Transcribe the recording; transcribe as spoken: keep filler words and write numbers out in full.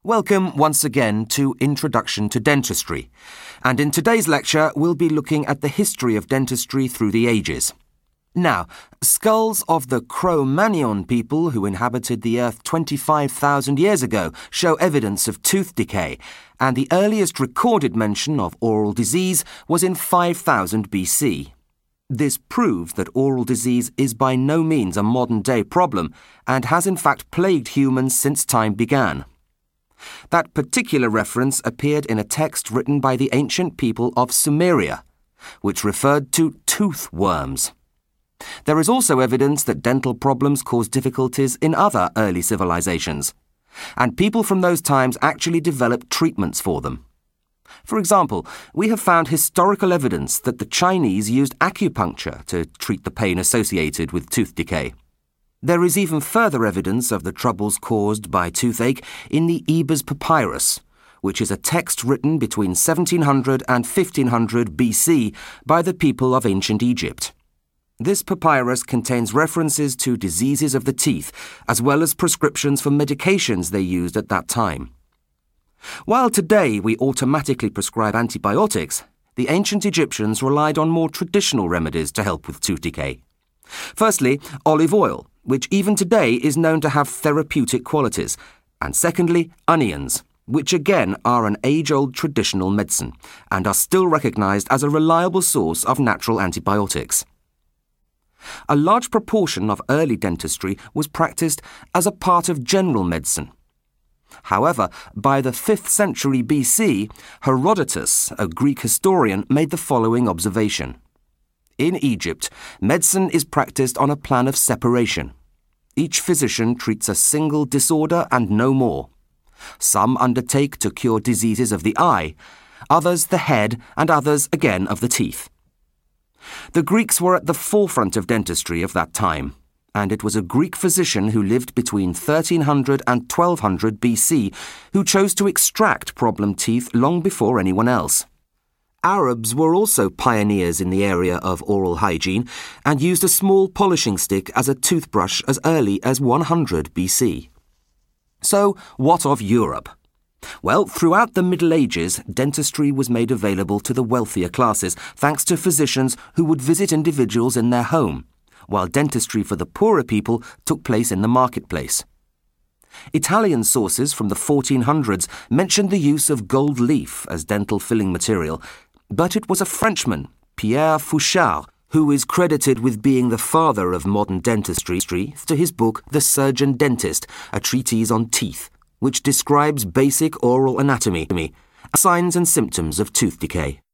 Welcome once again to Introduction to Dentistry, and in today's lecture we'll be looking at the history of dentistry through the ages. Now, skulls of the Cro-Magnon people who inhabited the Earth twenty-five thousand years ago show evidence of tooth decay, and the earliest recorded mention of oral disease was in five thousand B C. This proves that oral disease is by no means a modern-day problem and has in fact plagued humans since time began. That particular reference appeared in a text written by the ancient people of Sumeria, which referred to tooth worms. There is also evidence that dental problems caused difficulties in other early civilizations, and people from those times actually developed treatments for them. For example, we have found historical evidence that the Chinese used acupuncture to treat the pain associated with tooth decay. There is even further evidence of the troubles caused by toothache in the Ebers Papyrus, which is a text written between seventeen hundred and fifteen hundred B C by the people of ancient Egypt. This papyrus contains references to diseases of the teeth, as well as prescriptions for medications they used at that time. While today we automatically prescribe antibiotics, the ancient Egyptians relied on more traditional remedies to help with tooth decay. Firstly, olive oil, which even today is known to have therapeutic qualities, and secondly, onions, which again are an age-old traditional medicine and are still recognized as a reliable source of natural antibiotics. A large proportion of early dentistry was practiced as a part of general medicine. However, by the fifth century B C, Herodotus, a Greek historian, made the following observation. In Egypt, medicine is practiced on a plan of separation. Each physician treats a single disorder and no more. Some undertake to cure diseases of the eye, others the head, and others again of the teeth. The Greeks were at the forefront of dentistry of that time, and it was a Greek physician who lived between thirteen hundred and twelve hundred B C who chose to extract problem teeth long before anyone else. Arabs were also pioneers in the area of oral hygiene and used a small polishing stick as a toothbrush as early as one hundred B C. So, what of Europe? Well, throughout the Middle Ages, dentistry was made available to the wealthier classes thanks to physicians who would visit individuals in their home, while dentistry for the poorer people took place in the marketplace. Italian sources from the fourteen hundreds mentioned the use of gold leaf as dental filling material, but it was a Frenchman, Pierre Fauchard, who is credited with being the father of modern dentistry to his book The Surgeon Dentist, a treatise on teeth, which describes basic oral anatomy, signs and symptoms of tooth decay.